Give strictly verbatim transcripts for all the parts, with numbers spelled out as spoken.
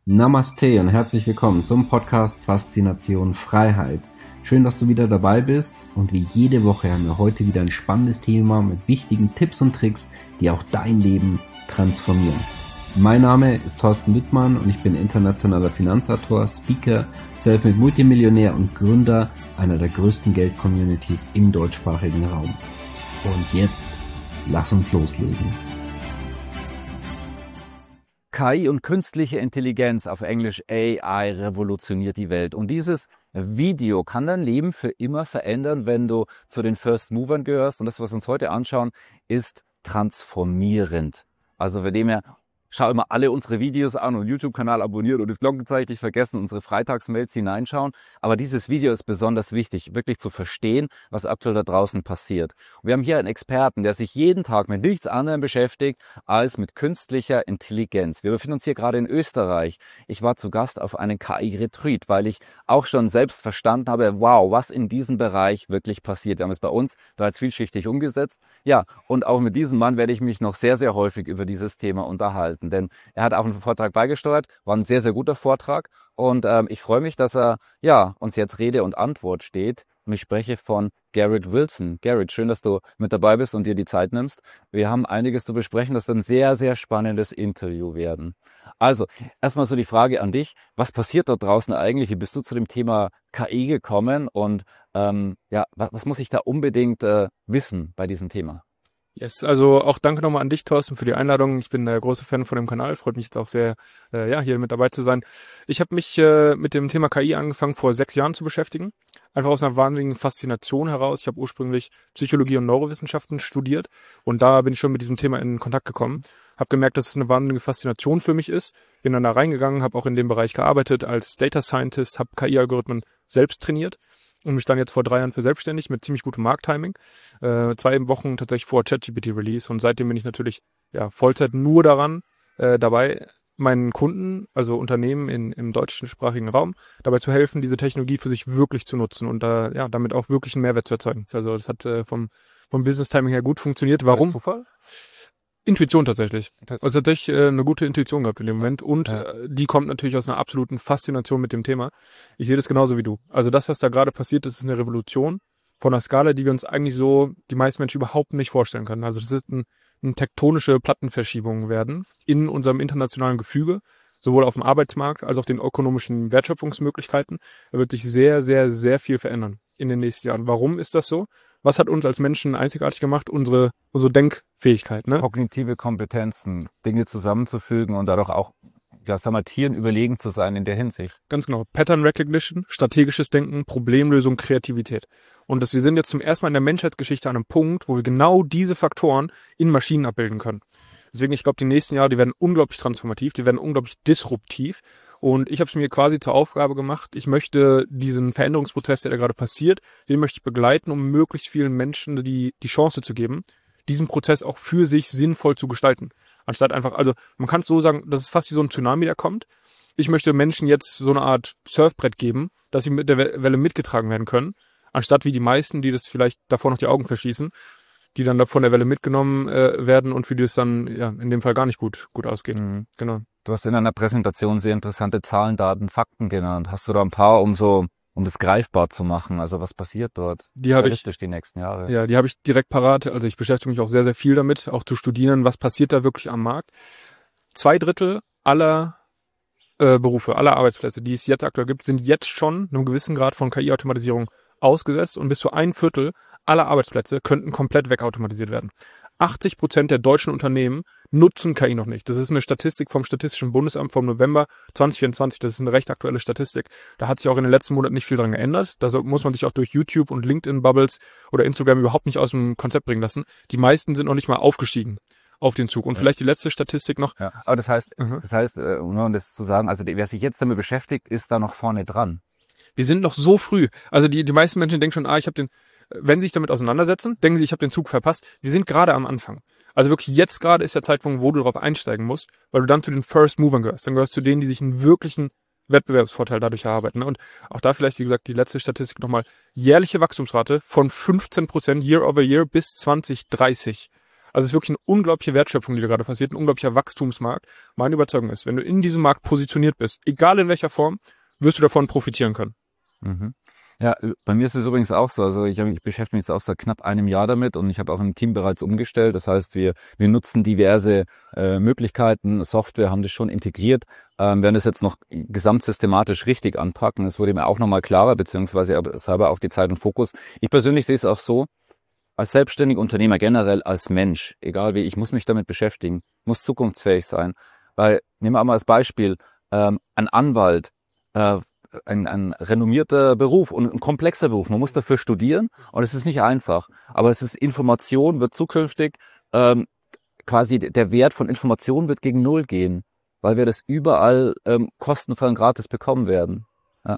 Namaste und herzlich willkommen zum Podcast Faszination Freiheit. Schön, dass du wieder dabei bist und wie jede Woche haben wir heute wieder ein spannendes Thema mit wichtigen Tipps und Tricks, die auch dein Leben transformieren. Mein Name ist Thorsten Wittmann und ich bin internationaler Finanzautor, Speaker, Selfmade Multimillionär und Gründer einer der größten Geld-Communities im deutschsprachigen Raum. Und jetzt, lass uns loslegen. K I und künstliche Intelligenz, auf Englisch A I, revolutioniert die Welt. Und dieses Video kann dein Leben für immer verändern, wenn du zu den First Movern gehörst. Und das, was wir uns heute anschauen, ist transformierend. Also für dem her, schau immer alle unsere Videos an und YouTube-Kanal abonnieren und das Glockenzeichen nicht vergessen, unsere Freitagsmails hineinschauen. Aber dieses Video ist besonders wichtig, wirklich zu verstehen, was aktuell da draußen passiert. Und wir haben hier einen Experten, der sich jeden Tag mit nichts anderem beschäftigt als mit künstlicher Intelligenz. Wir befinden uns hier gerade in Österreich. Ich war zu Gast auf einem K I-Retreat, weil ich auch schon selbst verstanden habe, wow, was in diesem Bereich wirklich passiert. Wir haben es bei uns bereits vielschichtig umgesetzt. Ja, und auch mit diesem Mann werde ich mich noch sehr, sehr häufig über dieses Thema unterhalten. Denn er hat auch einen Vortrag beigesteuert, war ein sehr, sehr guter Vortrag und ähm, ich freue mich, dass er ja uns jetzt Rede und Antwort steht und ich spreche von Garrett Wilson. Garrett, schön, dass du mit dabei bist und dir die Zeit nimmst. Wir haben einiges zu besprechen, das wird ein sehr, sehr spannendes Interview werden. Also, erstmal so die Frage an dich, was passiert dort draußen eigentlich? Wie bist du zu dem Thema K I gekommen und ähm, ja, was, was muss ich da unbedingt äh, wissen bei diesem Thema? Yes, also auch danke nochmal an dich, Thorsten, für die Einladung. Ich bin ein äh, großer Fan von dem Kanal, freut mich jetzt auch sehr, äh, ja, hier mit dabei zu sein. Ich habe mich äh, mit dem Thema K I angefangen, vor sechs Jahren zu beschäftigen. Einfach aus einer wahnsinnigen Faszination heraus. Ich habe ursprünglich Psychologie und Neurowissenschaften studiert und da bin ich schon mit diesem Thema in Kontakt gekommen. Habe gemerkt, dass es eine wahnsinnige Faszination für mich ist. Bin dann da reingegangen, habe auch in dem Bereich gearbeitet als Data Scientist, habe K I-Algorithmen selbst trainiert. Und mich dann jetzt vor drei Jahren verselbstständigt mit ziemlich gutem Markttiming. Äh, zwei Wochen tatsächlich vor ChatGPT-Release. Und seitdem bin ich natürlich ja Vollzeit nur daran äh, dabei, meinen Kunden, also Unternehmen in, im deutschsprachigen Raum, dabei zu helfen, diese Technologie für sich wirklich zu nutzen und da ja damit auch wirklich einen Mehrwert zu erzeugen. Also das hat äh, vom, vom Business-Timing her gut funktioniert. Warum? Zufall? Intuition tatsächlich. Also tatsächlich äh, eine gute Intuition gehabt in dem Moment und Ja. äh, die kommt natürlich aus einer absoluten Faszination mit dem Thema. Ich sehe das genauso wie du. Also das, was da gerade passiert, das ist eine Revolution von einer Skala, die wir uns eigentlich so, die meisten Menschen überhaupt nicht vorstellen können. Also das ist ein, eine tektonische Plattenverschiebung werden in unserem internationalen Gefüge, sowohl auf dem Arbeitsmarkt als auch den ökonomischen Wertschöpfungsmöglichkeiten. Da wird sich sehr, sehr, sehr viel verändern in den nächsten Jahren. Warum ist das so? Was hat uns als Menschen einzigartig gemacht? Unsere, unsere Denkfähigkeit, ne? Kognitive Kompetenzen, Dinge zusammenzufügen und dadurch auch, ja, sagen wir, Tieren überlegen zu sein in der Hinsicht. Ganz genau. Pattern Recognition, strategisches Denken, Problemlösung, Kreativität. Und dass wir sind jetzt zum ersten Mal in der Menschheitsgeschichte an einem Punkt, wo wir genau diese Faktoren in Maschinen abbilden können. Deswegen, ich glaube, die nächsten Jahre, die werden unglaublich transformativ, die werden unglaublich disruptiv. Und ich habe es mir quasi zur Aufgabe gemacht, ich möchte diesen Veränderungsprozess, der da gerade passiert, den möchte ich begleiten, um möglichst vielen Menschen die, die Chance zu geben, diesen Prozess auch für sich sinnvoll zu gestalten. Anstatt einfach, also man kann es so sagen, das ist fast wie so ein Tsunami, der kommt. Ich möchte Menschen jetzt so eine Art Surfbrett geben, dass sie mit der Welle mitgetragen werden können, anstatt wie die meisten, die das vielleicht davor noch die Augen verschließen, die dann da von der Welle mitgenommen äh, werden und für die es dann ja in dem Fall gar nicht gut gut ausgeht. Mhm. Genau. Du hast in einer Präsentation sehr interessante Zahlen, Daten, Fakten genannt. Hast du da ein paar, um so, um das greifbar zu machen? Also was passiert dort? Die habe ich, Realistisch die nächsten Jahre. ja, die habe ich direkt parat. Also ich beschäftige mich auch sehr, sehr viel damit, auch zu studieren, was passiert da wirklich am Markt. Zwei Drittel aller äh, Berufe, aller Arbeitsplätze, die es jetzt aktuell gibt, sind jetzt schon einem gewissen Grad von K I-Automatisierung ausgesetzt und bis zu ein Viertel aller Arbeitsplätze könnten komplett wegautomatisiert werden. achtzig Prozent der deutschen Unternehmen nutzen K I noch nicht. Das ist eine Statistik vom Statistischen Bundesamt vom November zwanzig vierundzwanzig. Das ist eine recht aktuelle Statistik. Da hat sich auch in den letzten Monaten nicht viel dran geändert. Da muss man sich auch durch YouTube und LinkedIn-Bubbles oder Instagram überhaupt nicht aus dem Konzept bringen lassen. Die meisten sind noch nicht mal aufgestiegen auf den Zug. Und ja. vielleicht die letzte Statistik noch. Ja. Aber das heißt, Mhm. das heißt, äh, um das zu sagen, also wer sich jetzt damit beschäftigt, ist da noch vorne dran. Wir sind noch so früh. Also die, die meisten Menschen denken schon, ah, ich habe den, wenn sie sich damit auseinandersetzen, denken sie, ich habe den Zug verpasst. Wir sind gerade am Anfang. Also wirklich jetzt gerade ist der Zeitpunkt, wo du darauf einsteigen musst, weil du dann zu den First Movern gehörst. Dann gehörst du zu denen, die sich einen wirklichen Wettbewerbsvorteil dadurch erarbeiten. Und auch da vielleicht, wie gesagt, die letzte Statistik nochmal. Jährliche Wachstumsrate von fünfzehn Prozent Year over Year bis zwanzig dreißig. Also es ist wirklich eine unglaubliche Wertschöpfung, die da gerade passiert, ein unglaublicher Wachstumsmarkt. Meine Überzeugung ist, wenn du in diesem Markt positioniert bist, egal in welcher Form, wirst du davon profitieren können. Mhm. Ja, bei mir ist es übrigens auch so. Also ich, hab, ich beschäftige mich jetzt auch seit knapp einem Jahr damit und ich habe auch im Team bereits umgestellt. Das heißt, wir wir nutzen diverse äh, Möglichkeiten, Software, haben das schon integriert, ähm, werden das jetzt noch gesamtsystematisch richtig anpacken. Es wurde mir auch nochmal klarer, beziehungsweise selber auch die Zeit und Fokus. Ich persönlich sehe es auch so, als selbstständiger Unternehmer generell, als Mensch, egal wie, ich muss mich damit beschäftigen, muss zukunftsfähig sein. Weil, nehmen wir mal als Beispiel, ähm, ein Anwalt, äh, Ein, ein renommierter Beruf und ein komplexer Beruf. Man muss dafür studieren und es ist nicht einfach. Aber es ist Information, wird zukünftig ähm, quasi der Wert von Information wird gegen Null gehen, weil wir das überall ähm, kostenfrei und gratis bekommen werden. Ja.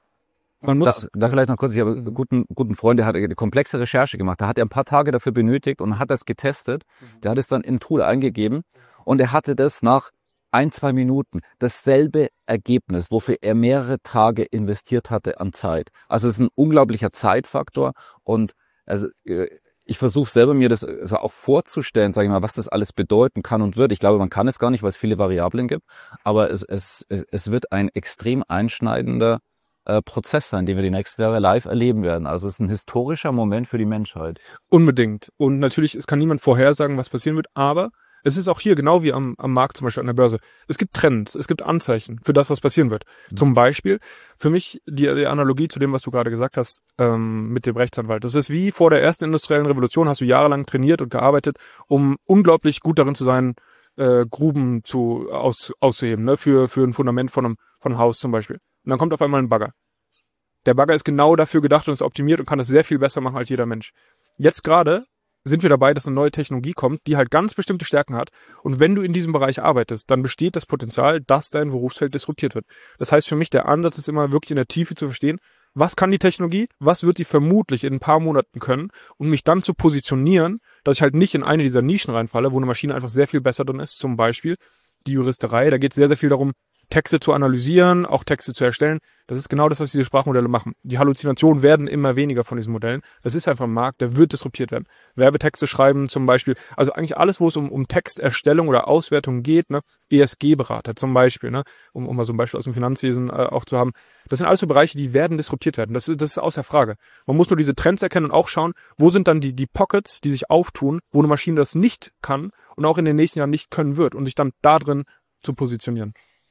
Man muss da, da vielleicht noch kurz, ich habe einen guten, guten Freund, der hat eine komplexe Recherche gemacht. Da hat er ein paar Tage dafür benötigt und hat das getestet. Der hat es dann in ein Tool eingegeben und er hatte das nach ein, zwei Minuten dasselbe Ergebnis, wofür er mehrere Tage investiert hatte an Zeit. Also es ist ein unglaublicher Zeitfaktor und also ich versuche selber mir das also auch vorzustellen, sage ich mal, was das alles bedeuten kann und wird. Ich glaube, man kann es gar nicht, weil es viele Variablen gibt, aber es, es, es wird ein extrem einschneidender äh, Prozess sein, den wir die nächsten Jahre live erleben werden. Also es ist ein historischer Moment für die Menschheit. Unbedingt. Und natürlich, es kann niemand vorhersagen, was passieren wird, aber es ist auch hier genau wie am, am Markt, zum Beispiel an der Börse. Es gibt Trends, es gibt Anzeichen für das, was passieren wird. Mhm. Zum Beispiel, für mich die, die Analogie zu dem, was du gerade gesagt hast, ähm, mit dem Rechtsanwalt. Das ist wie vor der ersten industriellen Revolution, hast du jahrelang trainiert und gearbeitet, um unglaublich gut darin zu sein, äh, Gruben zu, aus, auszuheben, ne? für, für ein Fundament von einem, von einem Haus zum Beispiel. Und dann kommt auf einmal ein Bagger. Der Bagger ist genau dafür gedacht und ist optimiert und kann das sehr viel besser machen als jeder Mensch. Jetzt gerade sind wir dabei, dass eine neue Technologie kommt, die halt ganz bestimmte Stärken hat. Und wenn du in diesem Bereich arbeitest, dann besteht das Potenzial, dass dein Berufsfeld disruptiert wird. Das heißt für mich, der Ansatz ist immer wirklich in der Tiefe zu verstehen, was kann die Technologie, was wird sie vermutlich in ein paar Monaten können und mich dann zu positionieren, dass ich halt nicht in eine dieser Nischen reinfalle, wo eine Maschine einfach sehr viel besser drin ist. Zum Beispiel die Juristerei, da geht es sehr, sehr viel darum, Texte zu analysieren, auch Texte zu erstellen. Das ist genau das, was diese Sprachmodelle machen. Die Halluzinationen werden immer weniger von diesen Modellen. Das ist einfach ein Markt, der wird disruptiert werden. Werbetexte schreiben zum Beispiel, also eigentlich alles, wo es um, um Texterstellung oder Auswertung geht, ne, E S G-Berater zum Beispiel, ne, um, um mal so ein Beispiel aus dem Finanzwesen äh, auch zu haben. Das sind alles so Bereiche, die werden disruptiert werden. Das ist, das ist außer Frage. Man muss nur diese Trends erkennen und auch schauen, wo sind dann die, die Pockets, die sich auftun, wo eine Maschine das nicht kann und auch in den nächsten Jahren nicht können wird und sich dann da drin zu positionieren.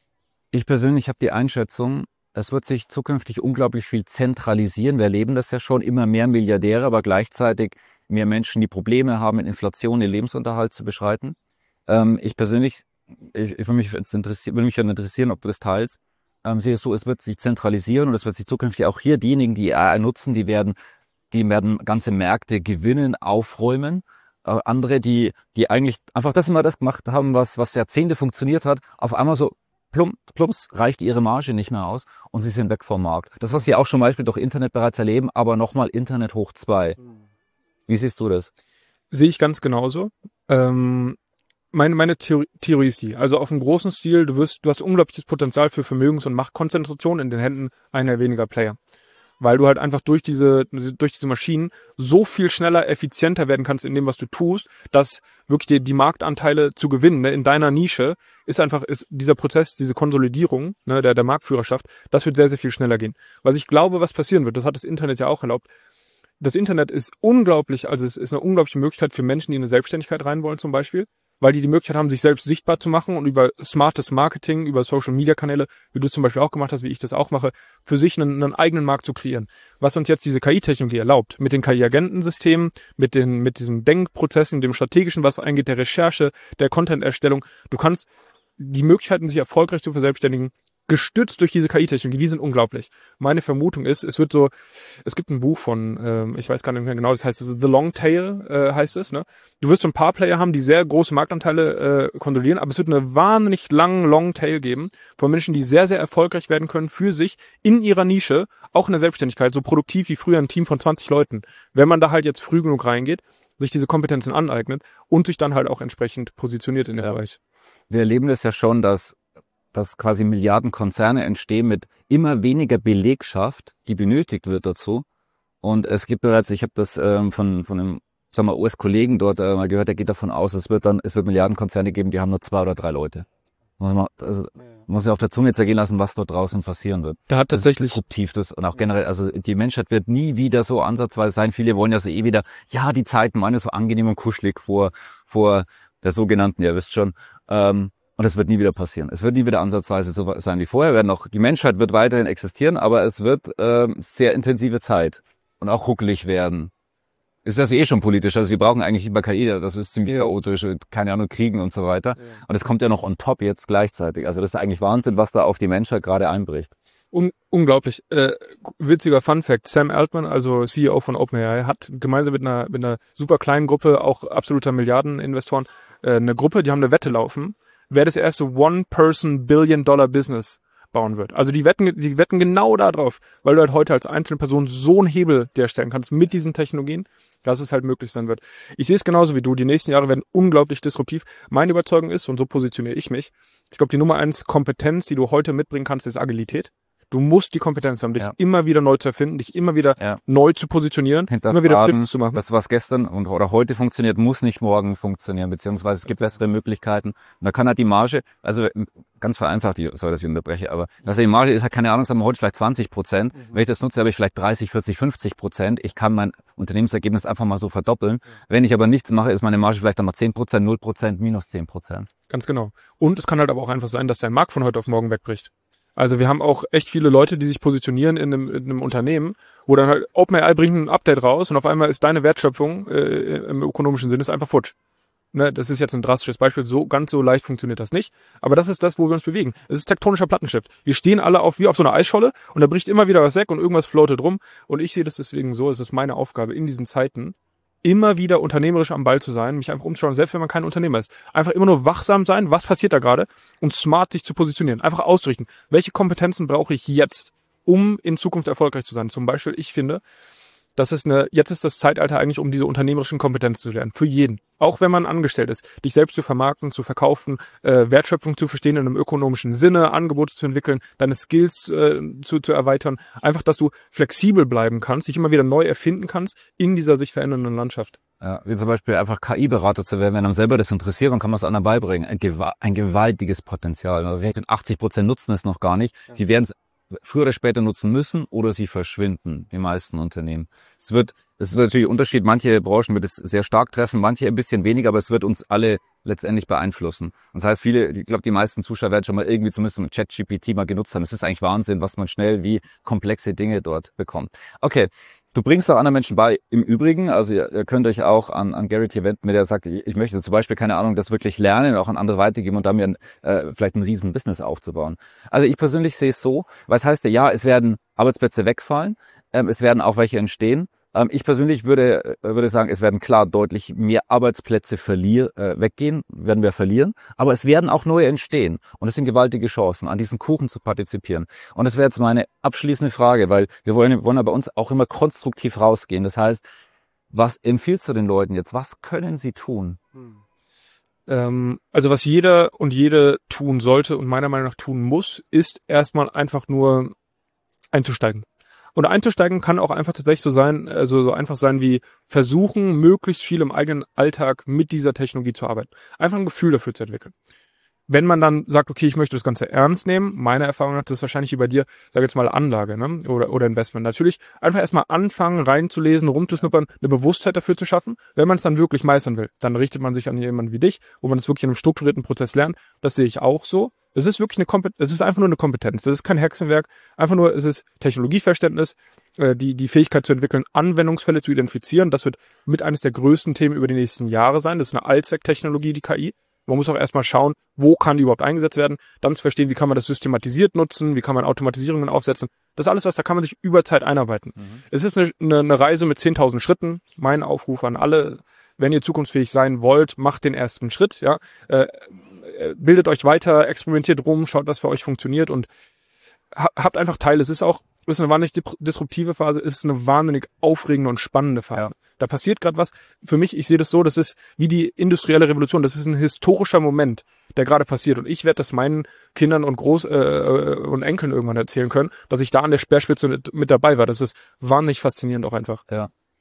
Ich persönlich habe die Einschätzung, es wird sich zukünftig unglaublich viel zentralisieren. Wir erleben das ja schon, immer mehr Milliardäre, aber gleichzeitig mehr Menschen, die Probleme haben, mit Inflation den Lebensunterhalt zu beschreiten. Ähm, ich persönlich, ich, ich würde mich, würde mich interessieren, ob du das teilst, ähm, sehe es so, es wird sich zentralisieren und es wird sich zukünftig auch hier diejenigen, die A I nutzen, die werden, die werden ganze Märkte gewinnen, aufräumen. Äh, andere, die, die eigentlich einfach das immer das gemacht haben, was, was Jahrzehnte funktioniert hat, auf einmal so Plump, plumps reicht ihre Marge nicht mehr aus und sie sind weg vom Markt. Das, was wir auch schon Beispiel durch Internet bereits erleben, aber nochmal Internet hoch zwei. Wie siehst du das? Sehe ich ganz genauso. Ähm, meine meine Theorie, Theorie ist die, also auf einem großen Stil, du wirst, du hast unglaubliches Potenzial für Vermögens- und Machtkonzentration in den Händen einer weniger Player. Weil du halt einfach durch diese durch diese Maschinen so viel schneller, effizienter werden kannst in dem, was du tust, dass wirklich die, die Marktanteile zu gewinnen, ne, in deiner Nische, ist einfach ist dieser Prozess, diese Konsolidierung, ne, der, der Marktführerschaft, das wird sehr, sehr viel schneller gehen. Was ich glaube, was passieren wird, das hat das Internet ja auch erlaubt. Das Internet ist unglaublich, also es ist eine unglaubliche Möglichkeit für Menschen, die in eine Selbstständigkeit rein wollen zum Beispiel, weil die die Möglichkeit haben, sich selbst sichtbar zu machen und über smartes Marketing, über Social-Media-Kanäle, wie du zum Beispiel auch gemacht hast, wie ich das auch mache, für sich einen, einen eigenen Markt zu kreieren. Was uns jetzt diese K I-Technologie erlaubt, mit den K I-Agentensystemen, mit den mit diesem Denkprozessen, dem strategischen, was eingeht, der Recherche, der Content-Erstellung. Du kannst die Möglichkeiten, sich erfolgreich zu verselbstständigen, gestützt durch diese K I-Technologie, die sind unglaublich. Meine Vermutung ist, es wird so, es gibt ein Buch von, ähm, ich weiß gar nicht mehr genau, das heißt The Long Tail, äh, heißt es, ne? Du wirst so ein paar Player haben, die sehr große Marktanteile äh, kontrollieren, aber es wird eine wahnsinnig langen Long Tail geben von Menschen, die sehr, sehr erfolgreich werden können für sich in ihrer Nische, auch in der Selbstständigkeit, so produktiv wie früher ein Team von zwanzig Leuten. Wenn man da halt jetzt früh genug reingeht, sich diese Kompetenzen aneignet und sich dann halt auch entsprechend positioniert in dem ja. Bereich. Wir erleben das ja schon, dass dass quasi Milliardenkonzerne entstehen mit immer weniger Belegschaft, die benötigt wird dazu. Und es gibt bereits, ich habe das ähm, von von einem sagen wir, U S-Kollegen dort äh, mal gehört, der geht davon aus, es wird dann, es wird Milliardenkonzerne geben, die haben nur zwei oder drei Leute. Man also, muss ja auf der Zunge zergehen lassen, was dort draußen passieren wird. Da hat tatsächlich das ist disruptiv, das und auch generell, also die Menschheit wird nie wieder so ansatzweise sein. Viele wollen ja so eh wieder, ja, die Zeiten waren ja so angenehm und kuschelig vor vor der sogenannten, ihr wisst schon, ähm, und es wird nie wieder passieren. Es wird nie wieder ansatzweise so sein wie vorher. Werden auch, die Menschheit wird weiterhin existieren, aber es wird ähm, sehr intensive Zeit und auch ruckelig werden. Ist das eh schon politisch, also wir brauchen eigentlich über K I, das ist ziemlich chaotisch, keine Ahnung, Kriegen und so weiter. Ja. Und es kommt ja noch on top jetzt gleichzeitig. Also das ist eigentlich Wahnsinn, was da auf die Menschheit gerade einbricht. Un- unglaublich. Äh, witziger Funfact, Sam Altman, also C E O von OpenAI, hat gemeinsam mit einer, mit einer super kleinen Gruppe, auch absoluter Milliardeninvestoren, äh, eine Gruppe, die haben eine Wette laufen, wer das erste One-Person-Billion-Dollar-Business bauen wird. Also die wetten, die wetten genau da drauf, weil du halt heute als einzelne Person so einen Hebel herstellen kannst mit diesen Technologien, dass es halt möglich sein wird. Ich sehe es genauso wie du. Die nächsten Jahre werden unglaublich disruptiv. Meine Überzeugung ist, und so positioniere ich mich, ich glaube, die Nummer eins Kompetenz, die du heute mitbringen kannst, ist Agilität. Du musst die Kompetenz haben, dich ja. immer wieder neu zu erfinden, dich immer wieder ja. neu zu positionieren, immer wieder Flips zu machen. Das, was gestern und oder heute funktioniert, muss nicht morgen funktionieren, beziehungsweise es gibt bessere Möglichkeiten. Und da kann halt die Marge, also ganz vereinfacht, sorry, dass ich unterbreche, aber also die Marge ist halt, keine Ahnung, sagen wir heute vielleicht zwanzig Prozent. Mhm. Wenn ich das nutze, habe ich vielleicht dreißig, vierzig, fünfzig Prozent. Ich kann mein Unternehmensergebnis einfach mal so verdoppeln. Mhm. Wenn ich aber nichts mache, ist meine Marge vielleicht dann mal zehn Prozent, null Prozent, minus zehn Prozent. Ganz genau. Und es kann halt aber auch einfach sein, dass dein Markt von heute auf morgen wegbricht. Also wir haben auch echt viele Leute, die sich positionieren in einem, in einem Unternehmen, wo dann halt OpenAI bringt ein Update raus und auf einmal ist deine Wertschöpfung äh, im ökonomischen Sinne ist einfach futsch. Ne, das ist jetzt ein drastisches Beispiel, so ganz so leicht funktioniert das nicht. Aber das ist das, wo wir uns bewegen. Es ist tektonischer Plattenstift. Wir stehen alle auf wie auf so einer Eisscholle und da bricht immer wieder was weg und irgendwas floatet rum. Und ich sehe das deswegen so, es ist meine Aufgabe in diesen Zeiten, immer wieder unternehmerisch am Ball zu sein, mich einfach umzuschauen, selbst wenn man kein Unternehmer ist. Einfach immer nur wachsam sein, was passiert da gerade und smart sich zu positionieren. Einfach auszurichten, welche Kompetenzen brauche ich jetzt, um in Zukunft erfolgreich zu sein. Zum Beispiel, ich finde, das ist eine, jetzt ist das Zeitalter eigentlich, um diese unternehmerischen Kompetenzen zu lernen. Für jeden. Auch wenn man angestellt ist. Dich selbst zu vermarkten, zu verkaufen, äh, Wertschöpfung zu verstehen in einem ökonomischen Sinne, Angebote zu entwickeln, deine Skills äh, zu, zu erweitern. Einfach, dass du flexibel bleiben kannst, dich immer wieder neu erfinden kannst in dieser sich verändernden Landschaft. Ja, wie zum Beispiel einfach K I-Berater zu werden, wenn einem selber das interessiert, dann kann man es anderen beibringen. Ein, gewa- ein gewaltiges Potenzial. Also achtzig Prozent nutzen es noch gar nicht. Ja. Sie werden es früher oder später nutzen müssen oder sie verschwinden, die meisten Unternehmen. Es wird, es wird natürlich ein Unterschied, manche Branchen wird es sehr stark treffen, manche ein bisschen weniger, aber es wird uns alle letztendlich beeinflussen. Und das heißt, viele, ich glaube, die meisten Zuschauer werden schon mal irgendwie zumindest mit ChatGPT mal genutzt haben. Es ist eigentlich Wahnsinn, was man schnell wie komplexe Dinge dort bekommt. Okay. Du bringst auch anderen Menschen bei, im Übrigen, also ihr, ihr könnt euch auch an, an Gary T. wenden, der sagt, ich, ich möchte zum Beispiel, keine Ahnung, das wirklich lernen, auch an andere weitergeben und damit äh, vielleicht ein riesen Business aufzubauen. Also ich persönlich sehe es so, was heißt ja, es werden Arbeitsplätze wegfallen, ähm, es werden auch welche entstehen. Ähm, ich persönlich würde würde sagen, es werden klar deutlich mehr Arbeitsplätze verlier, äh, weggehen, werden wir verlieren, aber es werden auch neue entstehen. Und es sind gewaltige Chancen, an diesen Kuchen zu partizipieren. Und das wäre jetzt meine abschließende Frage, weil wir wollen, wollen ja bei uns auch immer konstruktiv rausgehen. Das heißt, was empfiehlst du den Leuten jetzt? Was können sie tun? Hm. Ähm, also was jeder und jede tun sollte und meiner Meinung nach tun muss, ist erstmal einfach nur einzusteigen. Und einzusteigen kann auch einfach tatsächlich so sein, also so einfach sein wie versuchen, möglichst viel im eigenen Alltag mit dieser Technologie zu arbeiten. Einfach ein Gefühl dafür zu entwickeln. Wenn man dann sagt, okay, ich möchte das Ganze ernst nehmen, meiner Erfahrung nach, das ist wahrscheinlich wie bei dir, sag jetzt mal Anlage, ne, oder, oder Investment. Natürlich einfach erstmal anfangen, reinzulesen, rumzuschnuppern, eine Bewusstheit dafür zu schaffen. Wenn man es dann wirklich meistern will, dann richtet man sich an jemanden wie dich, wo man es wirklich in einem strukturierten Prozess lernt. Das sehe ich auch so. Es ist wirklich eine Kompetenz, es ist einfach nur eine Kompetenz. Das ist kein Hexenwerk. Einfach nur, es ist Technologieverständnis, äh, die, die Fähigkeit zu entwickeln, Anwendungsfälle zu identifizieren. Das wird mit eines der größten Themen über die nächsten Jahre sein. Das ist eine Allzwecktechnologie, die K I. Man muss auch erstmal schauen, wo kann die überhaupt eingesetzt werden, dann zu verstehen, wie kann man das systematisiert nutzen, wie kann man Automatisierungen aufsetzen. Das ist alles, was da kann man sich über Zeit einarbeiten. Mhm. Es ist eine, eine, eine Reise mit zehntausend Schritten. Mein Aufruf an alle, wenn ihr zukunftsfähig sein wollt, macht den ersten Schritt, ja. Äh, bildet euch weiter, experimentiert rum, schaut, was für euch funktioniert und habt einfach Teil. Es ist auch, es ist eine wahnsinnig disruptive Phase, es ist eine wahnsinnig aufregende und spannende Phase. Ja. Da passiert gerade was. Für mich, ich sehe das so, das ist wie die industrielle Revolution. Das ist ein historischer Moment, der gerade passiert. Und ich werde das meinen Kindern und Groß- äh, und Enkeln irgendwann erzählen können, dass ich da an der Speerspitze mit, mit dabei war. Das ist wahnsinnig faszinierend auch einfach. Ja.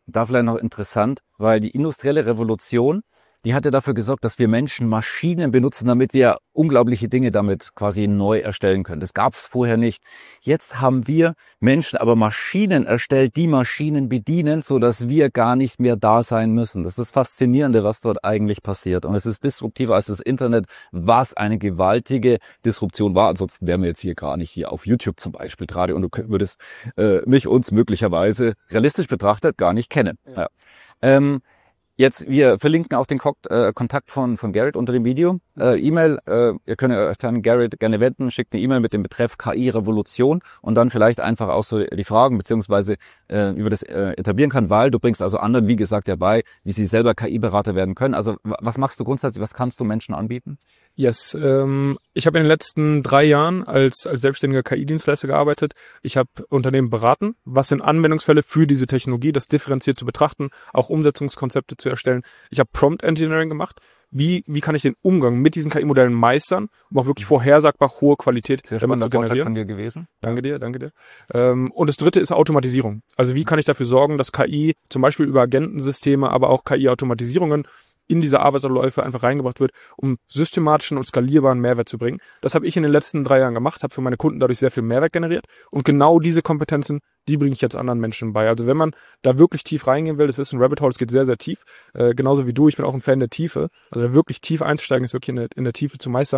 Da vielleicht noch interessant, weil die industrielle Revolution, die hatte dafür gesorgt, dass wir Menschen Maschinen benutzen, damit wir unglaubliche Dinge damit quasi neu erstellen können. Das gab es vorher nicht. Jetzt haben wir Menschen aber Maschinen erstellt, die Maschinen bedienen, so dass wir gar nicht mehr da sein müssen. Das ist das Faszinierende, was dort eigentlich passiert. Und es ist disruptiver als das Internet, was eine gewaltige Disruption war. Ansonsten wären wir jetzt hier gar nicht hier auf YouTube zum Beispiel gerade und du würdest äh, mich uns möglicherweise realistisch betrachtet gar nicht kennen. Ja. Ja. Ähm, Jetzt, wir verlinken auch den äh, Kontakt von von Garrett unter dem Video. Äh, E-Mail, äh, ihr könnt euch an Garrett gerne wenden, schickt eine E-Mail mit dem Betreff K I-Revolution und dann vielleicht einfach auch so die Fragen, beziehungsweise äh, wie man das äh, etablieren kann, weil du bringst also anderen, wie gesagt, dabei, wie sie selber K I-Berater werden können. Also was machst du grundsätzlich, was kannst du Menschen anbieten? Yes, ähm, ich habe in den letzten drei Jahren als als selbstständiger K I-Dienstleister gearbeitet. Ich habe Unternehmen beraten, was sind Anwendungsfälle für diese Technologie, das differenziert zu betrachten, auch Umsetzungskonzepte zu erstellen. Ich habe Prompt Engineering gemacht. Wie wie kann ich den Umgang mit diesen K I-Modellen meistern, um auch wirklich vorhersagbar hohe Qualität Sehr damit zu generieren? Von dir gewesen. Danke dir, danke dir. Ähm, und das dritte ist Automatisierung. Also wie kann ich dafür sorgen, dass K I zum Beispiel über Agentensysteme, aber auch K I-Automatisierungen in diese Arbeitsabläufe einfach reingebracht wird, um systematischen und skalierbaren Mehrwert zu bringen. Das habe ich in den letzten drei Jahren gemacht, habe für meine Kunden dadurch sehr viel Mehrwert generiert und genau diese Kompetenzen, die bringe ich jetzt anderen Menschen bei. Also wenn man da wirklich tief reingehen will, das ist ein Rabbit Hole, es geht sehr, sehr tief, äh, genauso wie du, ich bin auch ein Fan der Tiefe, also da wirklich tief einzusteigen, ist wirklich in der, in der Tiefe zu meistern.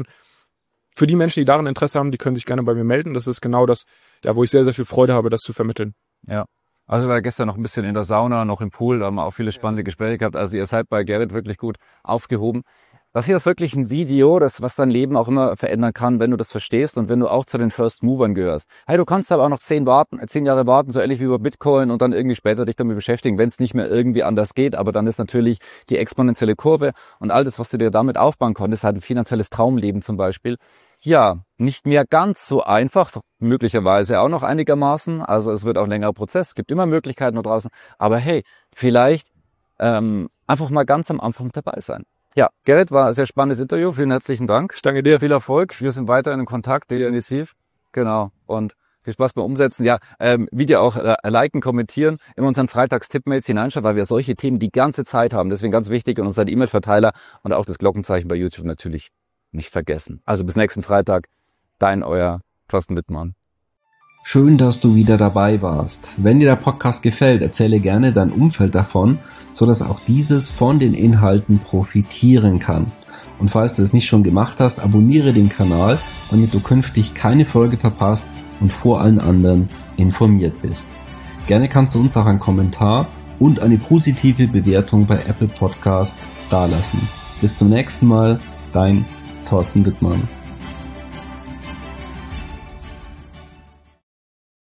Für die Menschen, die daran Interesse haben, die können sich gerne bei mir melden, das ist genau das, ja, wo ich sehr, sehr viel Freude habe, das zu vermitteln. Ja. Also wir waren gestern noch ein bisschen in der Sauna, noch im Pool, da haben wir auch viele spannende Gespräche gehabt. Also ihr seid bei Garrett wirklich gut aufgehoben. Das hier ist wirklich ein Video, das was dein Leben auch immer verändern kann, wenn du das verstehst und wenn du auch zu den First Movern gehörst. Hey, du kannst aber auch noch zehn warten, zehn Jahre warten, so ähnlich wie über Bitcoin und dann irgendwie später dich damit beschäftigen, wenn es nicht mehr irgendwie anders geht. Aber dann ist natürlich die exponentielle Kurve und all das, was du dir damit aufbauen konntest, halt ein finanzielles Traumleben zum Beispiel. Ja, nicht mehr ganz so einfach, möglicherweise auch noch einigermaßen. Also es wird auch ein längerer Prozess, es gibt immer Möglichkeiten da draußen. Aber hey, vielleicht ähm, einfach mal ganz am Anfang dabei sein. Ja, Garrett, war ein sehr spannendes Interview. Vielen herzlichen Dank. Ich danke dir. Viel Erfolg. Wir sind weiter in Kontakt, definitiv. Genau. Und viel Spaß beim Umsetzen. Ja, ähm, Video auch äh, liken, kommentieren, in unseren Freitags-Tippmails hineinschauen, weil wir solche Themen die ganze Zeit haben. Deswegen ganz wichtig und unseren E-Mail-Verteiler und auch das Glockenzeichen bei YouTube natürlich nicht vergessen. Also bis nächsten Freitag, dein, euer Thorsten Wittmann. Schön, dass du wieder dabei warst. Wenn dir der Podcast gefällt, erzähle gerne dein Umfeld davon, so dass auch dieses von den Inhalten profitieren kann. Und falls du es nicht schon gemacht hast, abonniere den Kanal, damit du künftig keine Folge verpasst und vor allen anderen informiert bist. Gerne kannst du uns auch einen Kommentar und eine positive Bewertung bei Apple Podcast dalassen. Bis zum nächsten Mal, dein Thorsten Wittmann.